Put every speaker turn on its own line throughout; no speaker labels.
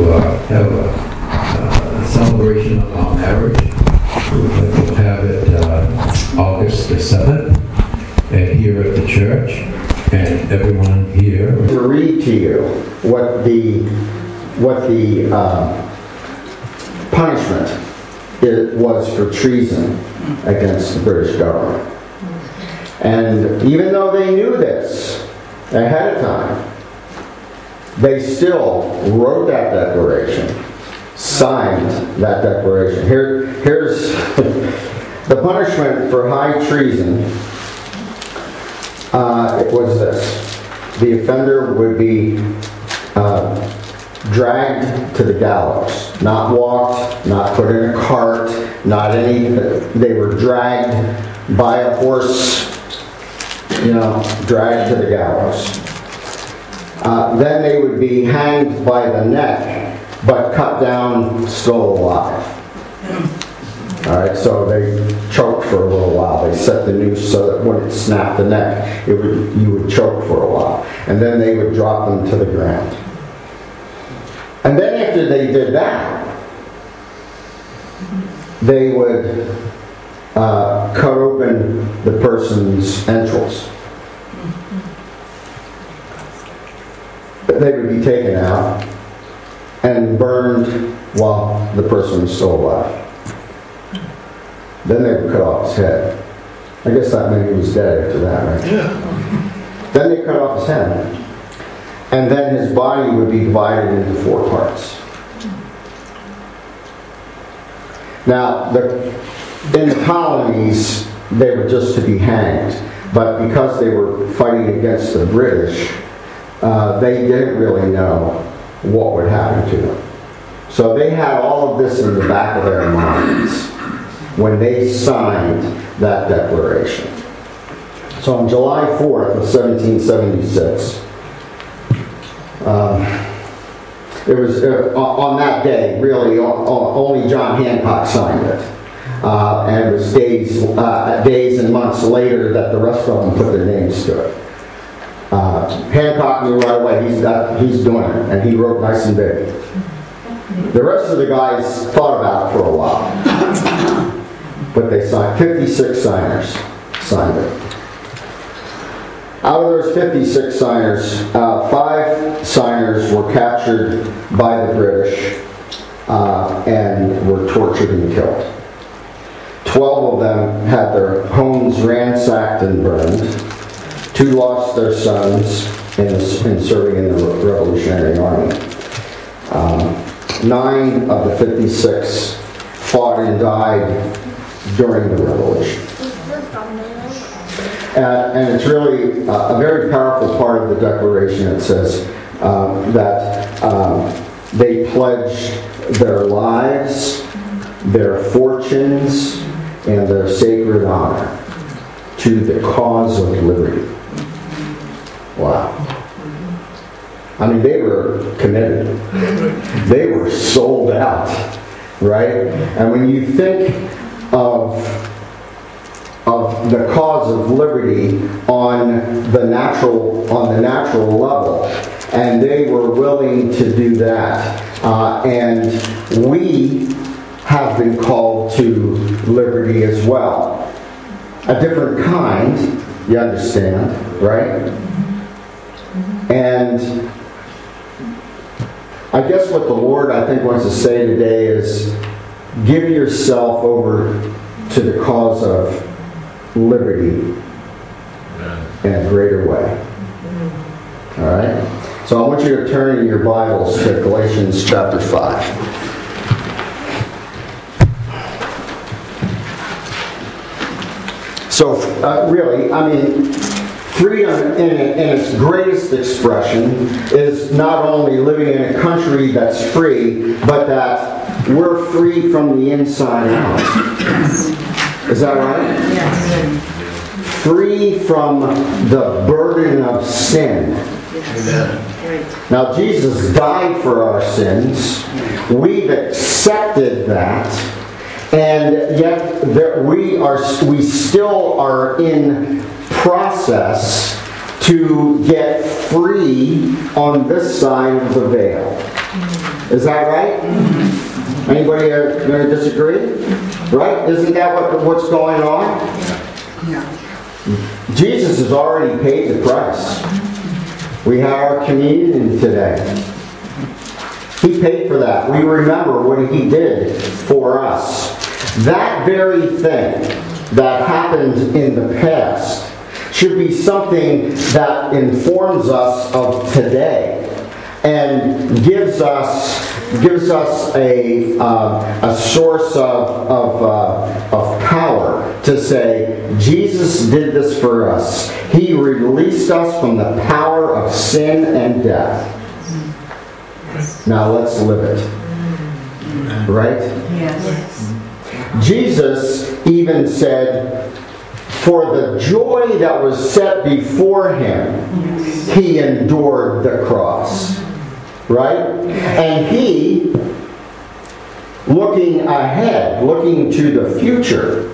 have a celebration of our marriage. We'll have it August the 7th, and here at the church, and everyone here.
To read to you what the punishment it was for treason against the British government. And even though they knew this ahead of time, they still wrote that declaration, signed that declaration. Here's the punishment for high treason. It was this. The offender would be dragged to the gallows. Not walked, not put in a cart, not any... They were dragged by a horse, dragged to the gallows. Then they would be hanged by the neck, but cut down still alive. Alright, so they choked for a little while. They set the noose so that when it snapped the neck, you would choke for a while. And then they would drop them to the ground. And then after they did that, they would cut open the person's entrails. They would be taken out and burned while the person was still alive. Then they would cut off his head. I guess that meant he was dead after that, right?
Yeah.
Then they cut off his head. And then his body would be divided into 4 parts. Now, in the colonies, they were just to be hanged. But because they were fighting against the British, they didn't really know what would happen to them. So they had all of this in the back of their minds when they signed that declaration. So on July 4th of 1776, it was on that day, really, only John Hancock signed it. And it was days and months later that the rest of them put their names to it. Hancock knew right away he's doing it, and he wrote nice and big. The rest of the guys thought about it for a while, but they signed. 56 signers signed it. Out of those 56 signers, 5 signers were captured by the British and were tortured and killed. 12 of them had their homes ransacked and burned. 2 lost their sons in serving in the Revolutionary Army. 9 of the 56 fought and died during the Revolution. And it's really a very powerful part of the Declaration. It says that they pledged their lives, their fortunes, and their sacred honor to the cause of liberty. Wow. I mean, they were committed. They were sold out, right? And when you think of the cause of liberty on the natural level, and they were willing to do that, and we have been called to liberty as well. A different kind, you understand, right? And I guess what the Lord, I think, wants to say today is give yourself over to the cause of liberty in a greater way. Alright? So I want you to turn in your Bibles to Galatians chapter 5. So, really, I mean, freedom in its greatest expression is not only living in a country that's free, but that we're free from the inside out. Is that right?
Yes.
Free from the burden of sin.
Yes.
Now, Jesus died for our sins. We've accepted that. And yet we still are in process to get free on this side of the veil. Is that right? Anybody going to disagree? Right? Isn't that what's going on?
Yeah.
Jesus has already paid the price. We have our communion today. He paid for that. We remember what He did for us. That very thing that happened in the past should be something that informs us of today and gives us a source of power to say, Jesus did this for us. He released us from the power of sin and death. Now let's live it. Right?
Yes.
Jesus even said, for the joy that was set before Him, He endured the cross. Right? And He, looking ahead, looking to the future,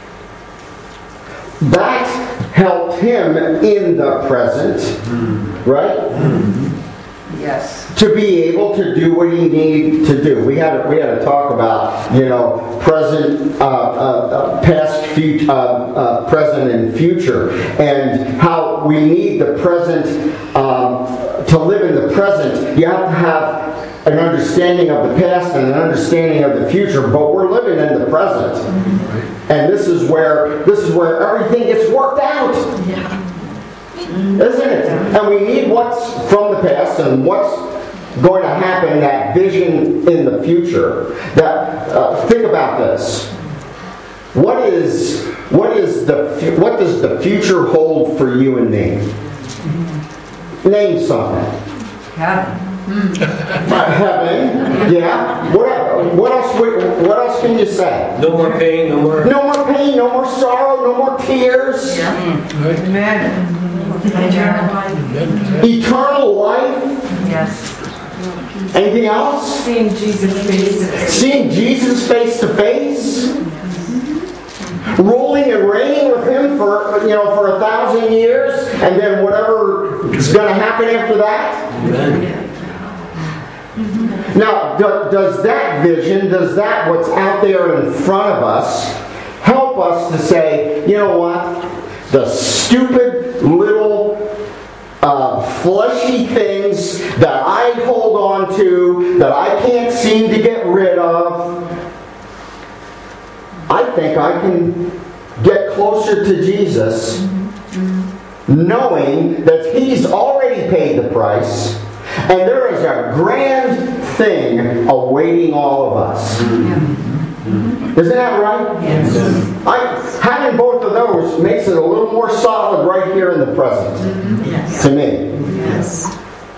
that helped Him in the present, right?
Yes.
To be able to do what He needed to do. We had to talk about, present, past, future, present, and future, and how we need the present to live in the present. You have to have an understanding of the past and an understanding of the future, but we're living in the present, and this is where everything gets worked out.
Yeah.
Isn't it? And we need what's from the past and what's going to happen, that vision in the future. Think about this. What does the future hold for you and me? Name something.
Heaven.
Heaven. Yeah. What else can you say?
No more pain, no more...
No more pain, no more sorrow, no more tears.
Amen. Eternal life.
Eternal life.
Yes.
Anything else?
Seeing Jesus face to face.
Seeing Jesus face to face. Ruling and reigning with Him for 1,000 years, and then whatever is going to happen after that.
Amen.
Now, does that vision, does that what's out there in front of us, help us to say, you know what? The stupid little fleshy things that I hold on to, that I can't seem to get rid of, I think I can get closer to Jesus, knowing that He's already paid the price, and there is a grand thing awaiting all of us. Isn't that right?
Yes.
Having both of those makes it a little more solid right here in the present.
Yes.
To me.
Yes.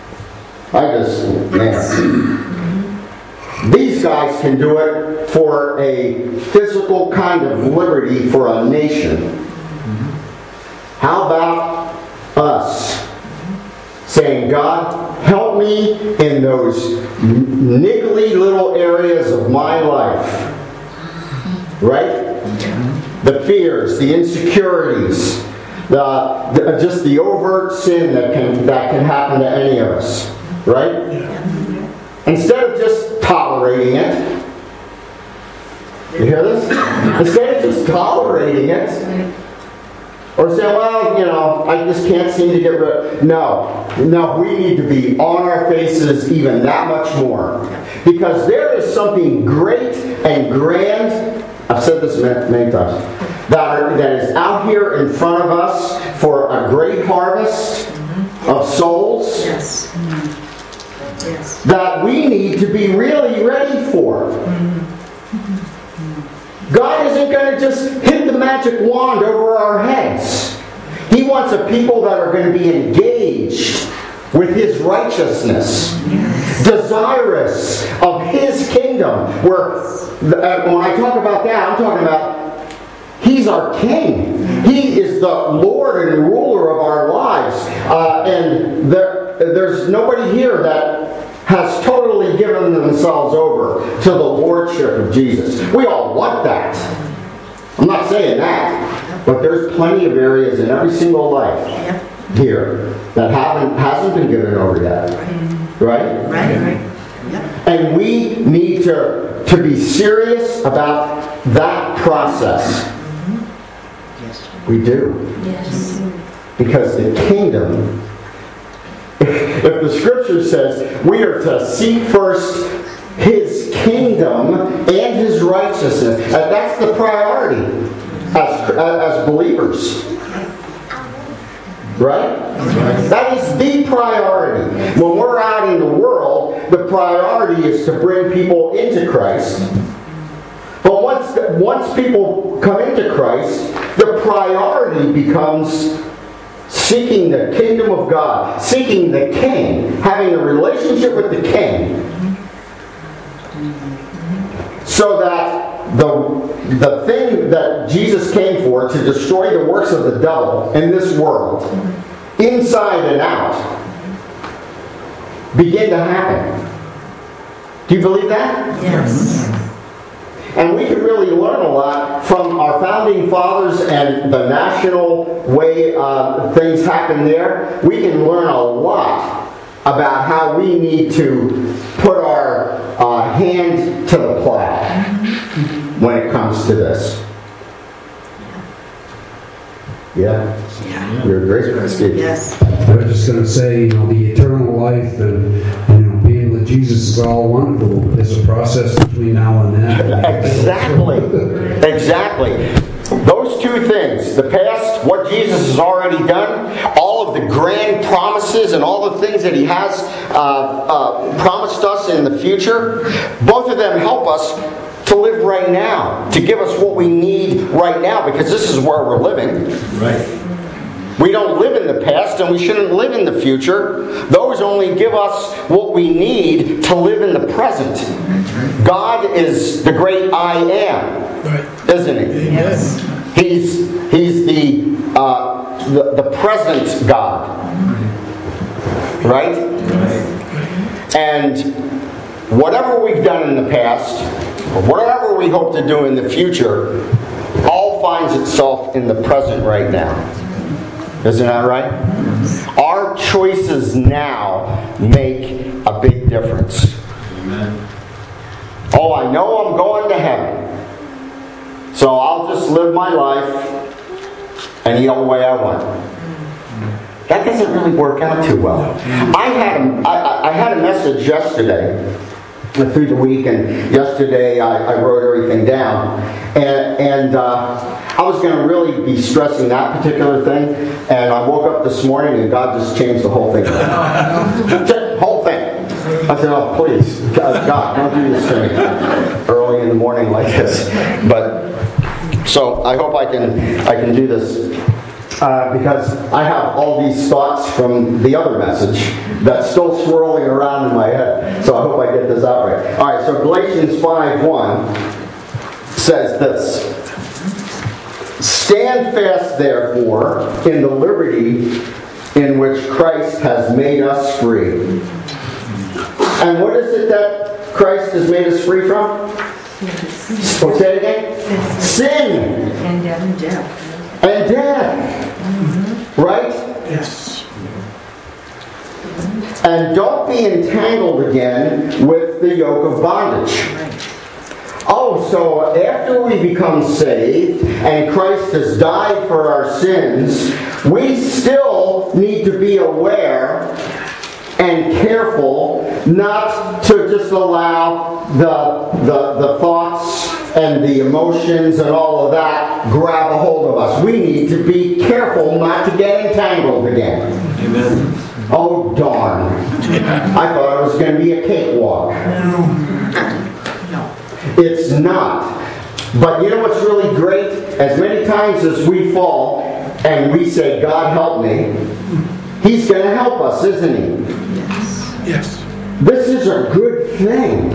These guys can do it for a physical kind of liberty for a nation. How about us saying, God, help me in those niggly little areas of my life. Right? The fears, the insecurities, just the overt sin that can happen to any of us. Right? Instead of just tolerating it. You hear this? Instead of just tolerating it. Or saying, well, I just can't seem to get rid of it. No, we need to be on our faces even that much more. Because there is something great and grand, I've said this many times, that is out here in front of us for a great harvest of souls.
Yes. Yes.
That we need to be really ready for. God isn't going to just hit the magic wand over our heads. He wants a people that are going to be engaged with His righteousness, desirous of His kingdom. When I talk about that, I'm talking about He's our King. He is the Lord and ruler of our lives. And there's nobody here that has totally given themselves over to the Lordship of Jesus. We all want that. I'm not saying that. But there's plenty of areas in every single life here that hasn't been given over yet. Right?
Right.
And we need to be serious about that process. We do.
Yes.
Because the kingdom, if the scripture says we are to seek first His kingdom and His righteousness, and that's the priority as believers. Right? That is the priority. When we're out in the world, the priority is to bring people into Christ. But once people come into Christ, the priority becomes seeking the kingdom of God, seeking the King, having a relationship with the King, so that the thing that Jesus came for, to destroy the works of the devil in this world, inside and out, begin to happen. Do you believe that?
Yes.
And we can really learn a lot from our founding fathers and the national way things happen there. We can learn a lot about how we need to put our hand to the plow when it comes to this. Yeah? You're great, Steve.
Yes.
I was just going to say, the eternal life and, being with Jesus is all wonderful. There's a process between now and then.
Exactly. Those two things, the past, what Jesus has already done, all of the grand promises and all the things that He has promised us in the future, both of them help us to live right now, to give us what we need right now, because this is where we're living.
Right.
We don't live in the past, and we shouldn't live in the future. Those only give us what we need to live in the present. God is the great I am, isn't He?
Yes.
He's the present God, right? And whatever we've done in the past, or whatever we hope to do in the future, all finds itself in the present right now. Isn't that right? Our choices now make a big difference.
Amen.
Oh, I know I'm going to heaven, so I'll just live my life any old way I want. That doesn't really work out too well. I had a message yesterday, through the week, and yesterday I wrote everything down, and I was going to really be stressing that particular thing, and I woke up this morning and God just changed the whole thing. The whole thing. I said, oh please, God, don't do this to me early in the morning like this. But so I hope I can do this. Because I have all these thoughts from the other message that's still swirling around in my head. So I hope I get this out right. Alright, so Galatians 5:1 says this. Stand fast, therefore, in the liberty in which Christ has made us free. And what is it that Christ has made us free from? Oh, say it again. Sin.
And death.
And death. Right?
Yes.
And don't be entangled again with the yoke of bondage. Oh, so after we become saved and Christ has died for our sins, we still need to be aware and careful not to just allow the thoughts and the emotions and all of that grab a hold of us. We need to be careful not to get entangled again.
Amen.
Oh, darn. I thought it was going to be a cakewalk. It's not. But you know what's really great? As many times as we fall and we say, God help me, He's going to help us, isn't He?
Yes.
This is a good thing.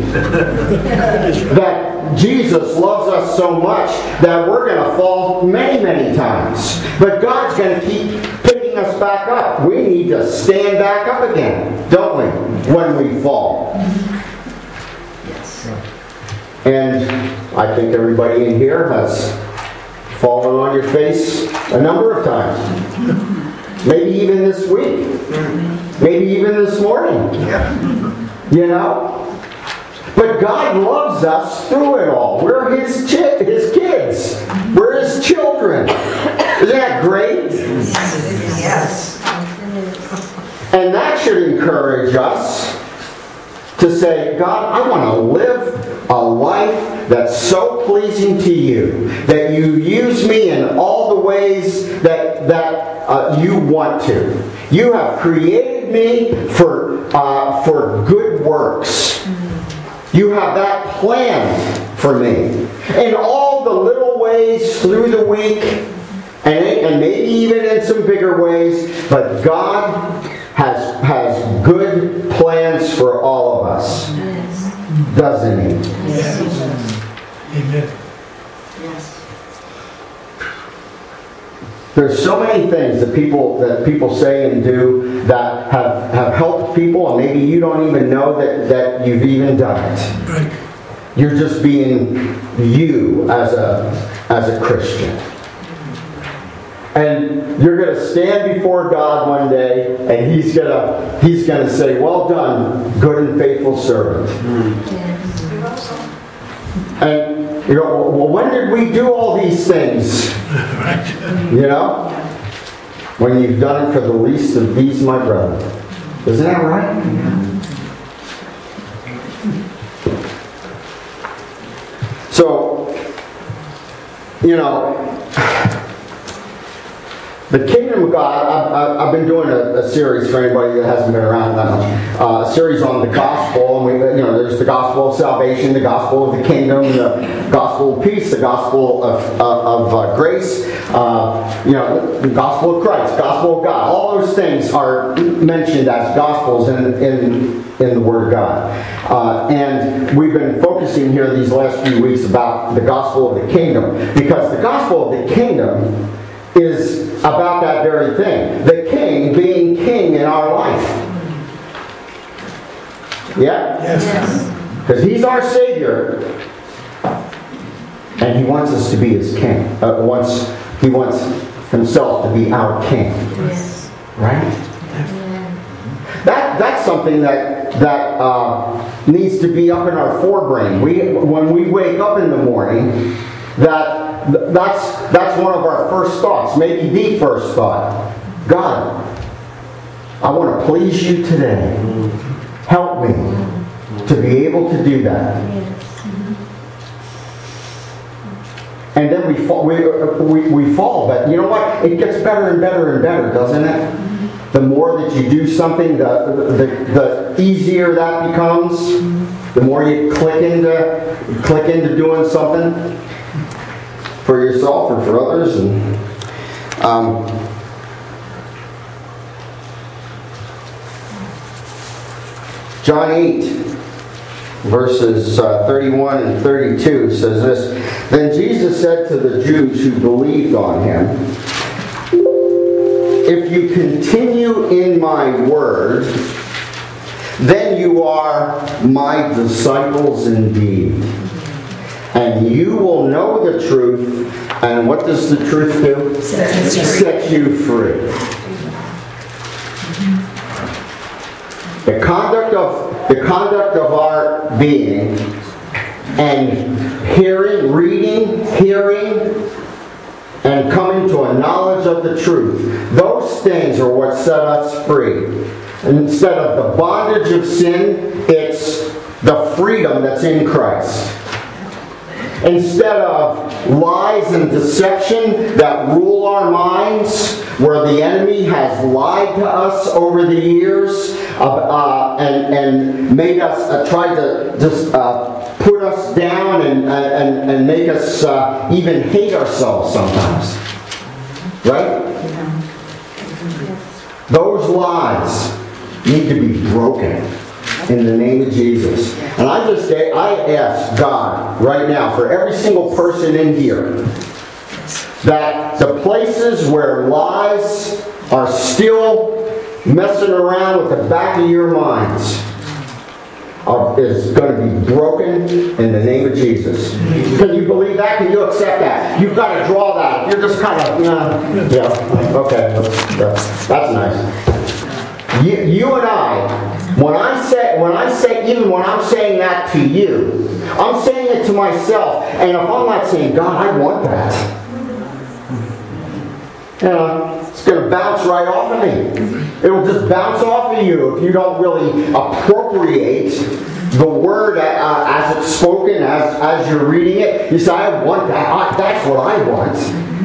That Jesus loves us so much that we're going to fall many, many times. But God's going to keep picking us back up. We need to stand back up again, don't we, when we fall?
Yes.
And I think everybody in here has fallen on your face a number of times. Maybe even this week. Maybe even this morning. You know? But God loves us through it all. We're His kids. We're His children. Isn't that great?
Yes.
And that should encourage us to say, God, I want to live a life that's so pleasing to you, that you use me in all the ways that you want to. You have created me for good works. You have that planned for me. In all the little ways through the week, and maybe even in some bigger ways, but God has good plans for all of us.
Yes.
Doesn't He?
Yes. Amen.
Yes.
There's so many things that people say and do that have helped people, and maybe you don't even know that you've even done it.
Right.
You're just being you as a Christian. And you're going to stand before God one day, and He's going to say, "Well done, good and faithful servant."
Yes.
And you go, "Well, when did we do all these things?"
Right.
You know, when you've done it for the least of these, my brethren. Isn't that right? So, you know, the kingdom of God, I've been doing a series for anybody that hasn't been around that much, a series on the gospel, and there's the gospel of salvation, the gospel of the kingdom, the gospel of peace, the gospel of grace, the gospel of Christ, gospel of God. All those things are mentioned as gospels in the Word of God. And we've been focusing here these last few weeks about the gospel of the kingdom, because the gospel of the kingdom is about that very thing. The King being King in our life. Yeah?
Yes.
Because He's our Savior. And He wants us to be His King. He wants Himself to be our King.
Yes.
Right? That's something that needs to be up in our forebrain. When we wake up in the morning, that's one of our first thoughts, maybe the first thought. God, I want to please you today. Help me to be able to do that. And then we fall, but you know what? It gets better and better and better, doesn't it? The more that you do something, the easier that becomes. The more you click into doing something for yourself and for others. And John 8, verses 31 and 32 says this: Then Jesus said to the Jews who believed on Him, "If you continue in my word, then you are my disciples indeed. And you will know the truth." And what does the truth do? Set you free. The conduct of our being and reading, hearing, and coming to a knowledge of the truth, those things are what set us free. And instead of the bondage of sin, it's the freedom that's in Christ. Instead of lies and deception that rule our minds, where the enemy has lied to us over the years and made us try to just put us down and make us even hate ourselves sometimes. Right? Those lies need to be broken in the name of Jesus. And I ask God right now for every single person in here that the places where lies are still messing around with the back of your minds is going to be broken in the name of Jesus. Can you believe that? Can you accept that? You've got to draw that. You're just kind of, okay, that's nice. You and I When I say, even when I'm saying that to you, I'm saying it to myself. And if I'm not saying, God, I want that, it's going to bounce right off of me. It'll just bounce off of you if you don't really appropriate the word as it's spoken, as you're reading it. You say, I want that. That's what I want.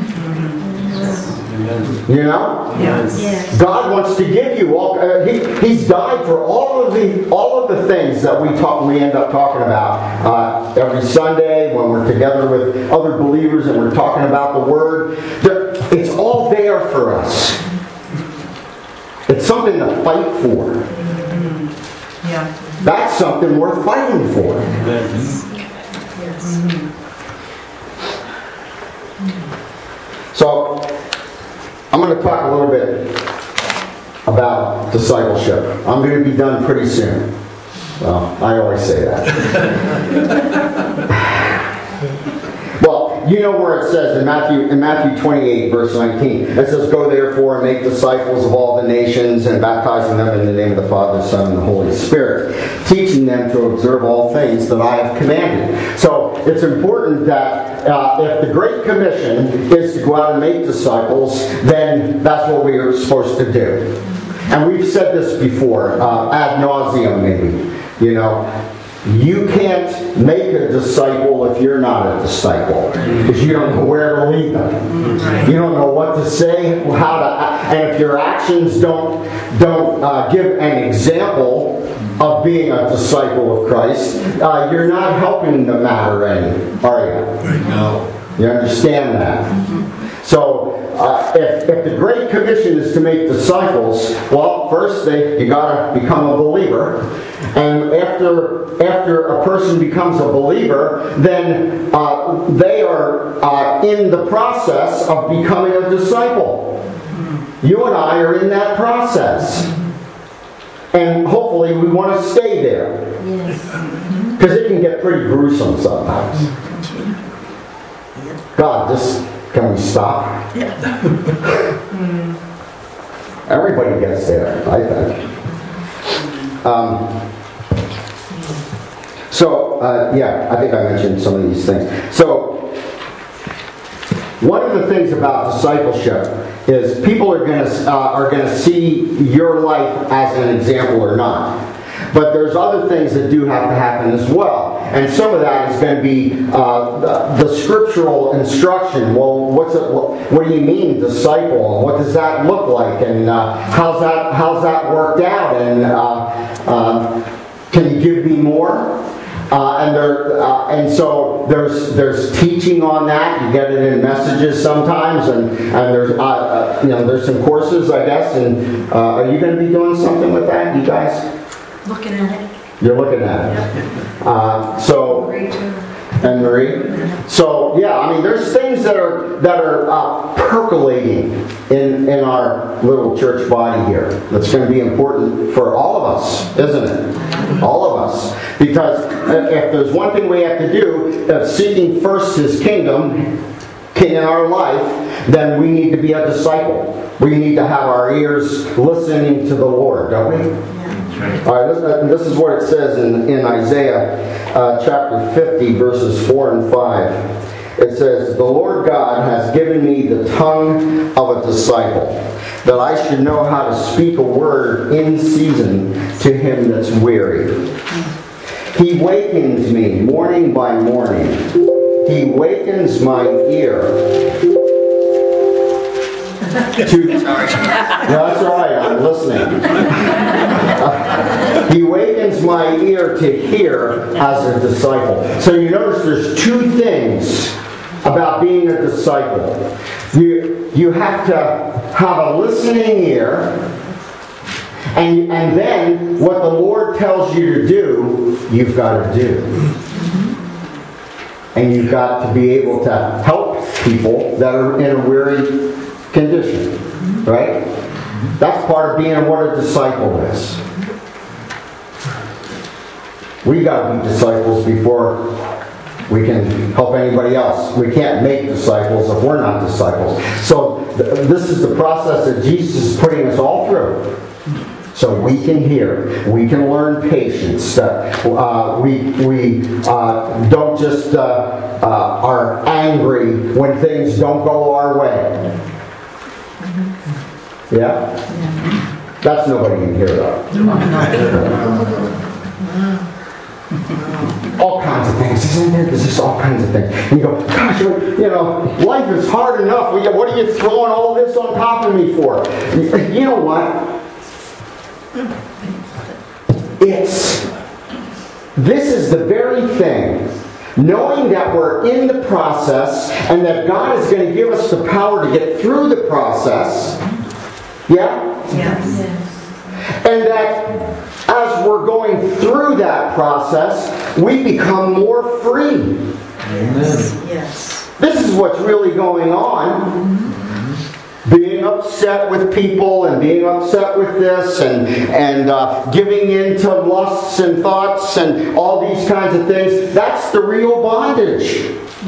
You know?
Yes.
God wants to give you all. He's died for all of the things that we end up talking about every Sunday when we're together with other believers and we're talking about the Word. It's all there for us. It's something to fight for.
Yeah.
That's something worth fighting for.
Yes.
So, I'm going to talk a little bit about discipleship. I'm going to be done pretty soon. Well, I always say that. Well, you know where it says in Matthew 28, verse 19, it says, "Go therefore and make disciples of all the nations, and baptizing them in the name of the Father, the Son, and the Holy Spirit, teaching them to observe all things that I have commanded." So it's important that if the Great Commission is to go out and make disciples, then that's what we are supposed to do. And we've said this before, ad nauseum maybe. You know, you can't make a disciple if you're not a disciple, because you don't know where to lead them. You don't know what to say, how to, and if your actions don't give an example of being a disciple of Christ, you're not helping the matter any, are you?
No.
You understand that? So, if the Great Commission is to make disciples, well, first you got to become a believer, and after a person becomes a believer, then they are in the process of becoming a disciple. You and I are in that process, and hopefully we want to stay there,
Yes.
because it can get pretty gruesome sometimes. God, can we stop? Everybody gets there, I think. I think I mentioned some of these things. So, one of the things about discipleship is people are going to see your life as an example or not. But there's other things that do have to happen as well. And some of that is going to be the scriptural instruction. Well, what do you mean, disciple? And what does that look like? And how's that worked out? And can you give me more? And so there's teaching on that. You get it in messages sometimes, and there's some courses, I guess. And are you going to be doing something with that, you guys?
Looking at it.
You're looking at it.
Great too.
And Marie. So there's things that are percolating in our little church body here. That's going to be important for all of us, isn't it? All of us, because if there's one thing we have to do, seeking first His kingdom in our life, then we need to be a disciple. We need to have our ears listening to the Lord, don't we? All right, this is what it says in Isaiah chapter 50, verses 4 and 5. It says, "The Lord God has given me the tongue of a disciple, that I should know how to speak a word in season to him that's weary. He wakens me morning by morning. He wakens my ear." No, that's all right. I'm listening. He wakens my ear to hear as a disciple. So you notice there's two things about being a disciple. You have to have a listening ear, and then what the Lord tells you to do, you've got to do. And you've got to be able to help people that are in a weary condition, right? That's part of being what a disciple is. We got to be disciples before we can help anybody else. We can't make disciples if we're not disciples. So this is the process that Jesus is putting us all through, So we can hear, we can learn patience. We don't just are angry when things don't go our way. Yeah? That's nobody in here though. All kinds of things, isn't there? There's just all kinds of things. And you go, gosh, life is hard enough. What are you throwing all this on top of me for? You know what? This is the very thing. Knowing that we're in the process and that God is going to give us the power to get through the process. Yeah?
Yes.
And that as we're going through that process, we become more free.
Yes.
This is what's really going on. Being upset with people and being upset with this and giving in to lusts and thoughts and all these kinds of things, that's the real bondage.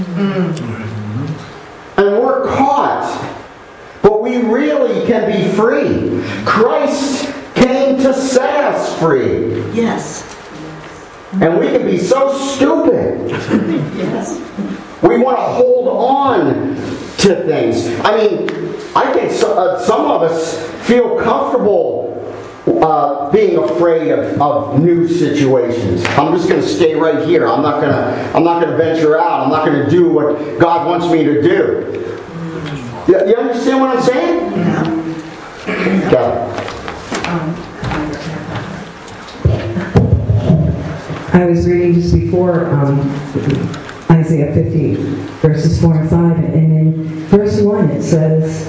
And we're caught. But we really can be free. Christ came to set us free.
Yes.
And we can be so stupid.
Yes.
We want to hold on to things. I mean, I think some of us feel comfortable being afraid of new situations. I'm just going to stay right here. I'm not going to venture out. I'm not going to do what God wants me to do. You understand what I'm saying? Yeah.
I was reading just before Isaiah 50, verses 4 and 5, and in verse 1 it says,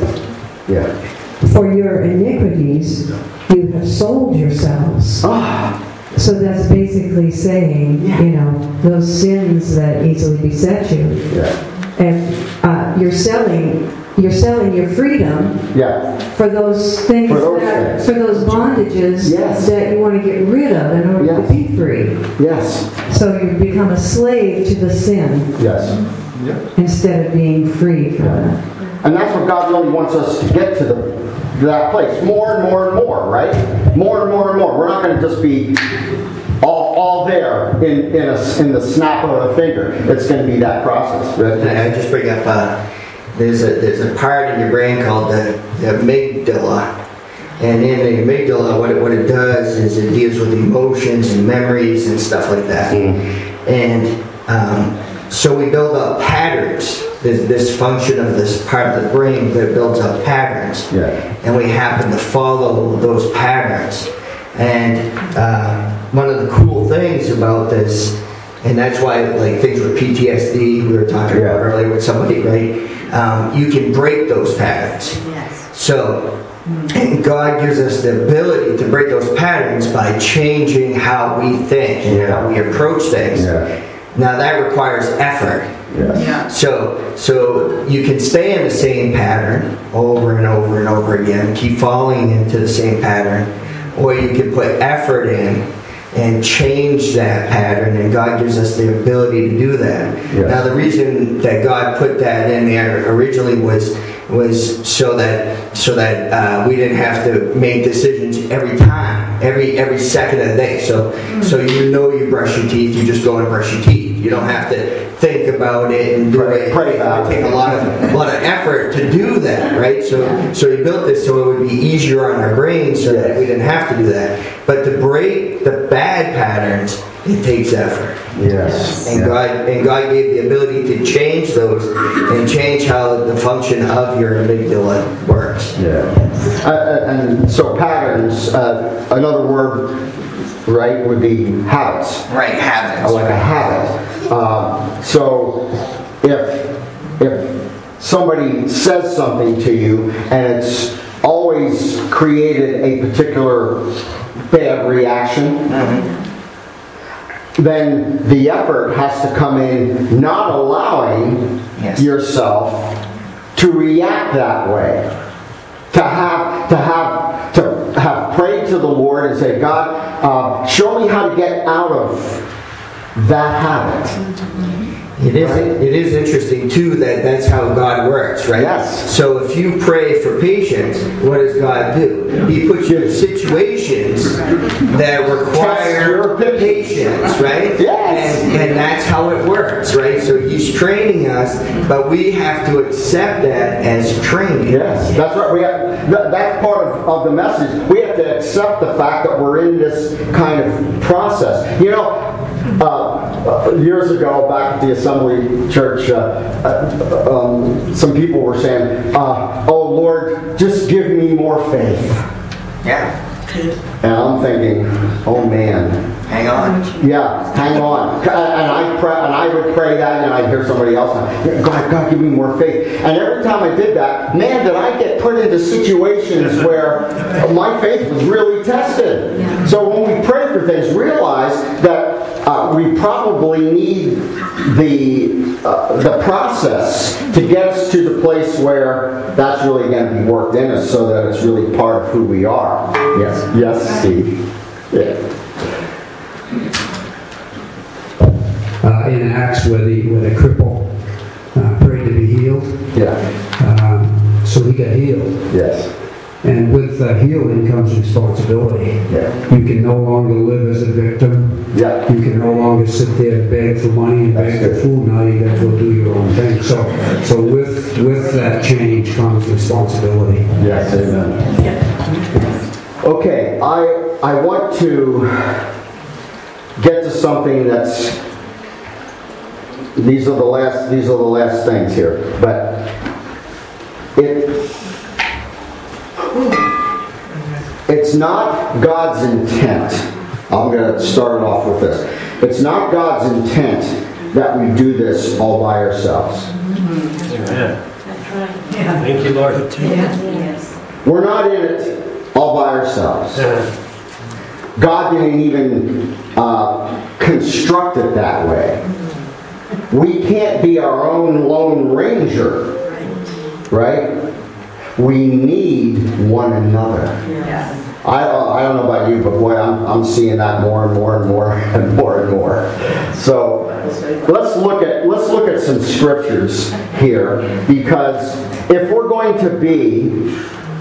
"For your iniquities you have sold yourselves." So that's basically saying, those sins that easily beset you, and you're selling your freedom for those things, for those bondages that you want to get rid of in order to be free.
Yes.
So you become a slave to the sin.
Yes.
Instead of being free from it.
And that's what God really wants us to get to that place. More and more and more, right? More and more and more. We're not going to just be all there in the snap of a finger. It's going to be that process.
I just bring up there's a part in your brain called the amygdala, and in the amygdala, what it does is it deals with emotions and memories and stuff like that. And so we build up patterns. There's this function of this part of the brain that builds up patterns, and we happen to follow those patterns. And one of the cool things about this, and that's why things with PTSD we were talking about earlier with somebody, right? You can break those patterns.
Yes.
So, and God gives us the ability to break those patterns by changing how we think and how we approach things. Now that requires effort. So you can stay in the same pattern over and over and over again, keep falling into the same pattern, or you can put effort in and change that pattern, and God gives us the ability to do that. Now the reason that God put that in there originally was so that we didn't have to make decisions every time, every second of the day. So you brush your teeth, you just go and brush your teeth. You don't have to think about it and do it. It would take a lot of effort to do that, right? So he built this so it would be easier on our brains, so that we didn't have to do that. But to break the bad patterns, it takes effort.
Yes.
And God gave the ability to change those and change how the function of your amygdala works.
And so patterns, another word, right, would be habits.
Right, habits.
Like a habit. So if somebody says something to you and it's always created a particular bad reaction, then the effort has to come in not allowing yourself to react that way. To have prayed to the Lord and say, God, show me how to get out of that habit.
It is interesting too that that's how God works, right?
Yes.
So if you pray for patience, what does God do? He puts you in situations that require patience, right?
Yes.
And that's how it works, right? So He's training us, but we have to accept that as training.
Yes, that's right. That's part of the message. We have to accept the fact that we're in this kind of process. You know, years ago, back at the Assembly Church, some people were saying, "Oh Lord, just give me more faith."
Yeah.
And I'm thinking, "Oh man."
Hang on.
Yeah, hang on. And I would pray that, and I'd hear somebody else, God, give me more faith. And every time I did that, man, did I get put into situations where my faith was really tested.
Yeah.
So when we pray for things, realize that we probably need the process to get us to the place where that's really going to be worked in us, so that it's really part of who we are. Yes, Steve. Yeah.
In Acts, where the cripple prayed to be healed,
Yeah.
so he got healed.
Yes.
And with healing comes responsibility.
Yeah.
You can no longer live as a victim.
Yeah.
You can no longer sit there and beg for money and beg for food. Now you got to go do your own thing. So with that change comes responsibility.
Yes, amen. Okay, I want to get to something that's. These are the last things here, but it's not God's intent. I'm going to start off with this. It's not God's intent that we do this all by ourselves.
Amen.
That's right. Yeah.
Thank you, Lord.
Yes.
We're not in it all by ourselves. God didn't even construct it that way. We can't be our own lone ranger, right? We need one another.
Yeah.
I don't know about you, but boy, I'm seeing that more and more and more and more and more. So let's look at some scriptures here, because if we're going to be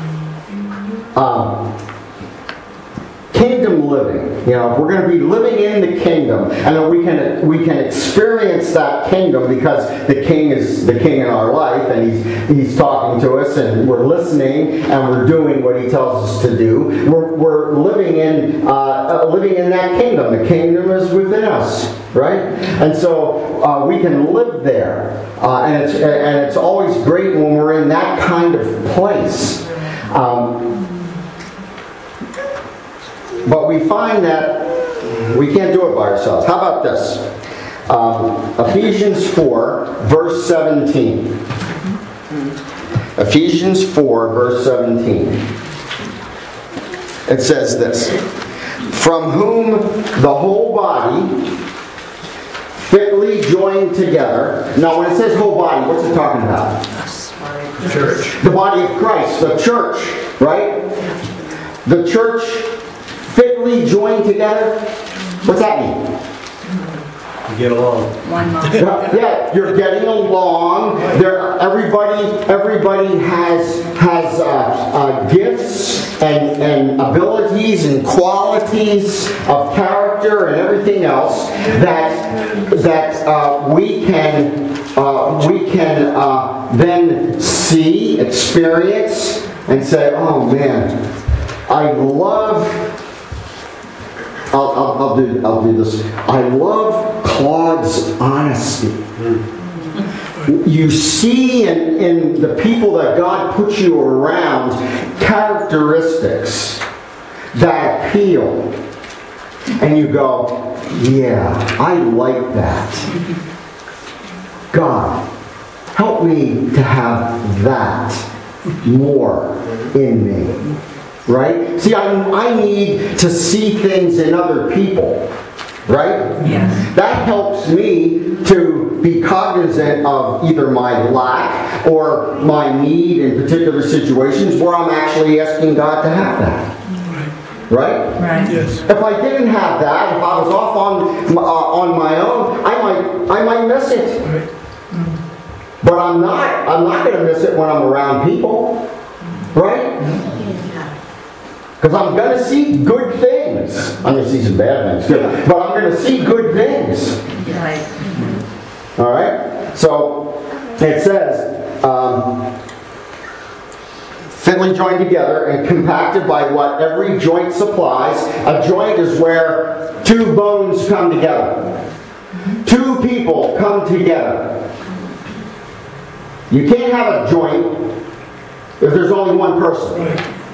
kingdom living, if we're going to be living in the kingdom, and then we can experience that kingdom because the king is the king in our life, and he's talking to us, and we're listening, and we're doing what he tells us to do. We're living in that kingdom. The kingdom is within us, right? And so we can live there, and it's always great when we're in that kind of place. But we find that we can't do it by ourselves. How about this? Ephesians 4, verse 17. Ephesians 4, verse 17. It says this: "From whom the whole body, fitly joined together." Now, when it says whole body, what's it talking about?
The church.
The body of Christ, the church, right? The church fitly joined together. What's that mean?
You get along.
One month.
Yeah, you're getting along. Everybody has gifts and abilities and qualities of character and everything else that we can then see, experience, and say, "Oh man, I love." I'll do this. I love Claude's honesty. You see in the people that God puts you around characteristics that appeal. And you go, yeah, I like that. God, help me to have that more in me. Right? See, I need to see things in other people. Right?
Yes.
That helps me to be cognizant of either my lack or my need in particular situations where I'm actually asking God to have that. Right?
Right.
Yes.
If I didn't have that, if I was off on my own, I might miss it. But I'm not going to miss it when I'm around people. Right? Because I'm going to see good things. I'm going to see some bad things too. But I'm going to see good things.
Right.
All right? So it says, fitly joined together and compacted by what every joint supplies. A joint is where two bones come together. Two people come together. You can't have a joint if there's only one person.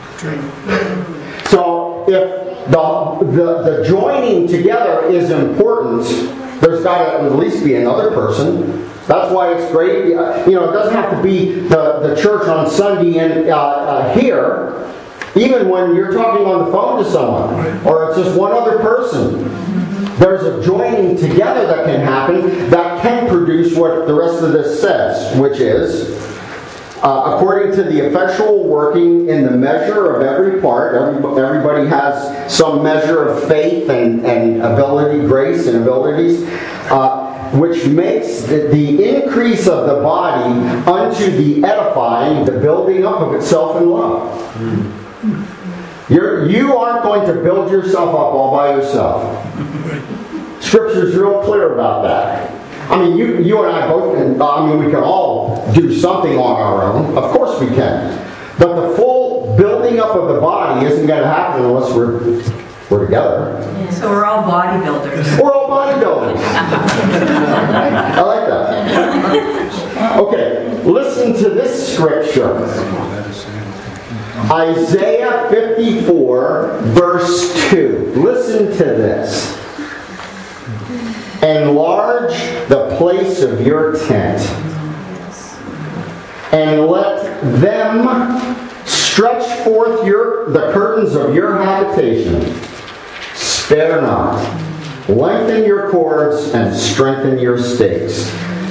So if the joining together is important, there's got to at least be another person. That's why it's great. It doesn't have to be the church on Sunday and here. Even when you're talking on the phone to someone, or it's just one other person, there's a joining together that can happen that can produce what the rest of this says, which is, according to the effectual working in the measure of every part. Everybody has some measure of faith and ability, grace and abilities, which makes the increase of the body unto the edifying, the building up of itself in love. You aren't going to build yourself up all by yourself. Scripture's real clear about that. I mean, you and I both can, we can all do something on our own. Of course we can. But the full building up of the body isn't going to happen unless we're together.
So we're all bodybuilders.
We're all bodybuilders. I like that. Okay, listen to this scripture. Isaiah 54, verse 2. Listen to this. Enlarge the place of your tent, and let them stretch forth the curtains of your habitation. Spare not. Lengthen your cords and strengthen your stakes.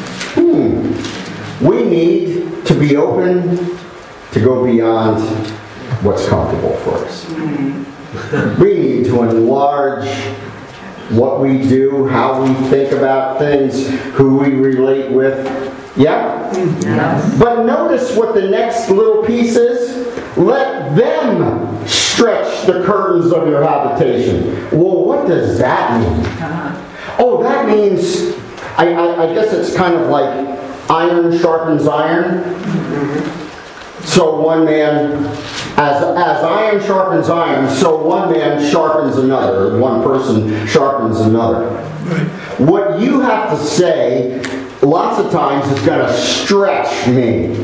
We need to be open to go beyond what's comfortable for us. We need to enlarge what we do, how we think about things, who we relate with. Yeah?
Yes.
But notice what the next little piece is. Let them stretch the curtains of your habitation. Well, what does that mean? Oh, that means, I guess it's kind of like iron sharpens iron. So one man, as iron sharpens iron, so one man sharpens another, one person sharpens another. What you have to say, lots of times, is going to stretch me.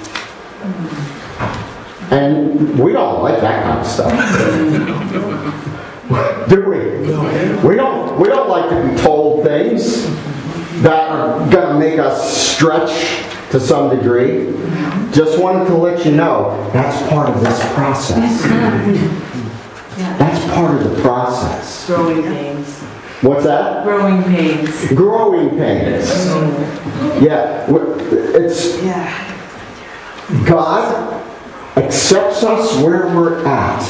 And we don't like that kind of stuff. Do we? We don't like to be told things that are going to make us stretch to some degree. Just wanted to let you know, that's part of this process. That's part of the process.
Growing pains.
What's that?
Growing pains.
Growing pains. Yeah. It's God accepts us where we're at.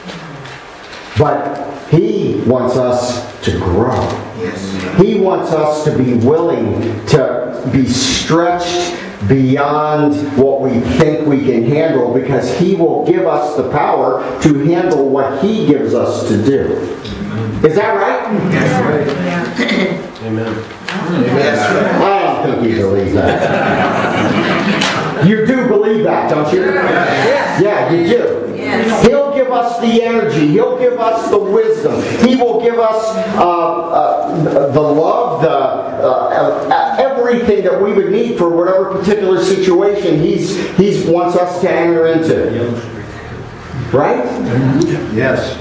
But He wants us to grow. He wants us to be willing to be stretched beyond what we think we can handle, because He will give us the power to handle what He gives us to do. Is that right?
That's right. Amen.
I don't think you believe that. You do believe that, don't you? Yeah, you do.
Yes.
He'll give us the energy. He'll give us the wisdom. He will give us the love, everything that we would need for whatever particular situation He wants us to enter into. Right?
Yes.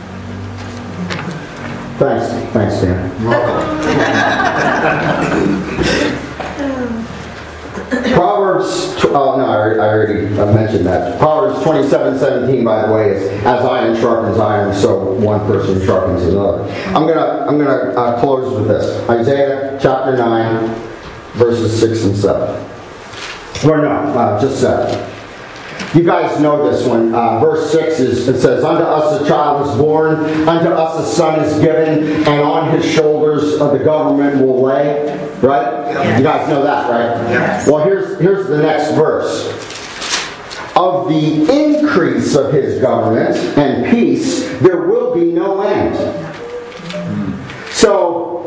Thanks, Dan. Proverbs, I already mentioned that. Proverbs 27:17, by the way, is as iron sharpens iron, so one person sharpens another. I'm gonna close with this. Isaiah chapter 9, verses 6 and 7. Or no, just 7. You guys know this one. Verse 6 it says, "Unto us a child is born, unto us a son is given, and on his shoulders the government will lay." Right?
Yes.
You guys know that, right?
Yes.
Well, here's the next verse. "Of the increase of his government and peace, there will be no end." So,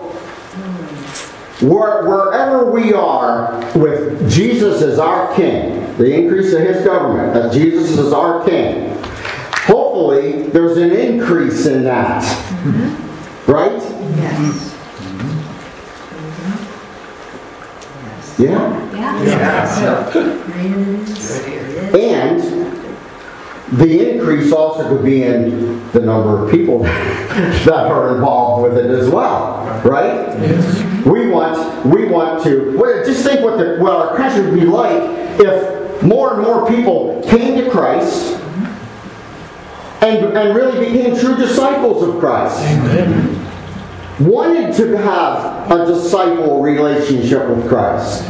wherever we are with Jesus as our King, the increase of his government, that Jesus is our King, hopefully there's an increase in that. Right?
Yes.
Yeah? And the increase also could be in the number of people that are involved with it as well, right? We want to. Well, just think what our country would be like if more and more people came to Christ and really became true disciples of Christ.
Amen.
Wanted to have a disciple relationship with Christ.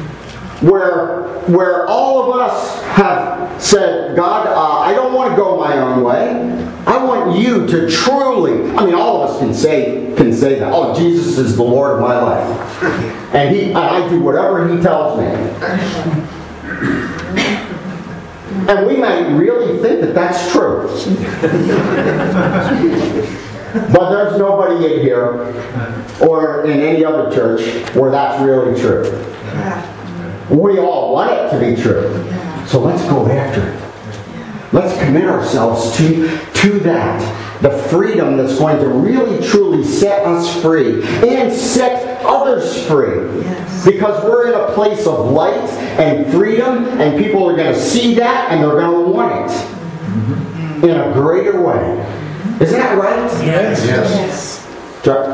Where all of us have said, "God, I don't want to go my own way. I want you to truly," I mean, all of us can say that. "Oh, Jesus is the Lord of my life. And I do whatever he tells me." And we might really think that that's true. But there's nobody in here or in any other church where that's really true. We all want it to be true. So let's go after it. Let's commit ourselves to that. The freedom that's going to really truly set us free and set others free. Because we're in a place of light and freedom, and people are going to see that and they're going to want it in a greater way. Isn't that right?
Yes.
Yes.
Chuck?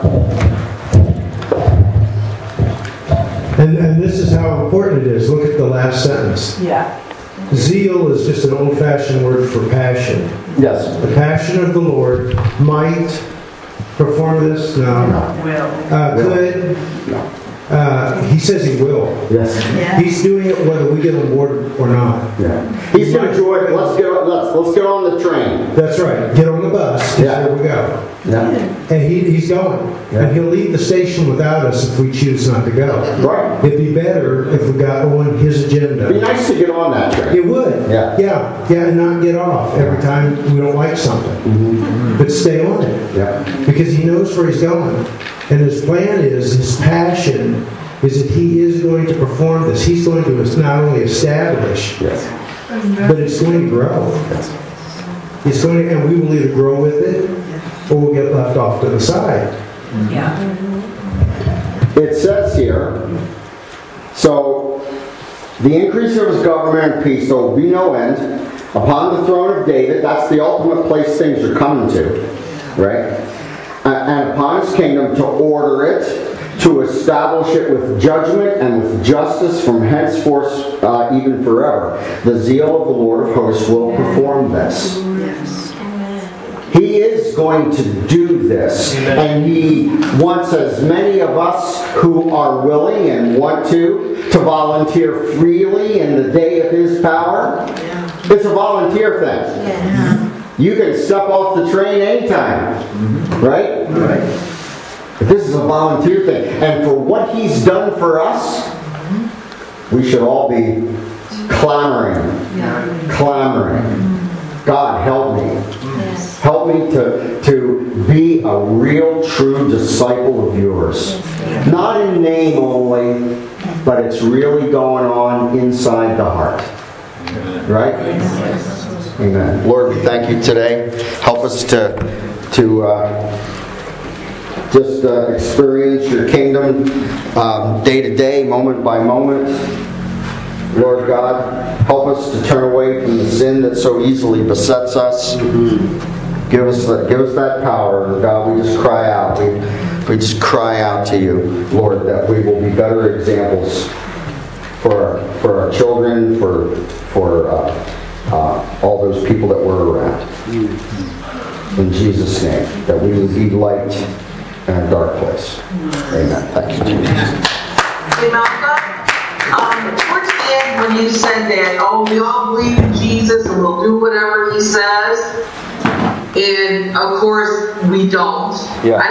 And this is how important it is. Look at the last sentence.
Yeah.
Zeal is just an old-fashioned word for passion.
Yes.
The passion of the Lord might perform this. No.
Will.
Could.
No.
He says he will.
Yes.
Yeah.
He's doing it whether we get on board or not.
Yeah. He's going to do it. Let's get on the train.
That's right. Get on the bus.
Yeah.
There we go.
Yeah.
And he's going.
Yeah.
And he'll leave the station without us if we choose not to go.
Right.
It'd be better if we got on his agenda.
It'd be nice to get on that train.
It would.
Yeah.
Yeah, and not get off every time we don't like something. But stay on it.
Yeah.
Because he knows where he's going. And his plan is, his passion is that he is going to perform this. He's going to not only establish,
Yes.
but it's going to grow. It's going to, and we will either grow with it or we'll get left off to the side.
Yeah.
It says here, so the increase of his government and peace, there will be no end, upon the throne of David. That's the ultimate place things are coming to, right? And upon his kingdom, to order it, to establish it with judgment and with justice from henceforth even forever. The zeal of the Lord of hosts will perform this. He is going to do this. And he wants as many of us who are willing and want to volunteer freely in the day of his power. It's a volunteer thing. You can step off the train anytime. Right? Right. But this is a volunteer thing. And for what he's done for us, we should all be clamoring. God, help me. Help me to be a real, true disciple of yours. Not in name only, but it's really going on inside the heart. Right? Amen. Lord, we thank you today. Help us to just experience your kingdom day to day, moment by moment. Lord God, help us to turn away from the sin that so easily besets us. Give us that power, God. We just cry out. We just cry out to you, Lord, that we will be better examples for our children, for all those people that we're around. In Jesus' name, that we will be light in a dark place. Amen. Thank you, Jesus.
Hey, Malcolm, towards the saying when you said that, oh, we all believe in Jesus and we'll do whatever he says? And of course, we don't.
Yeah.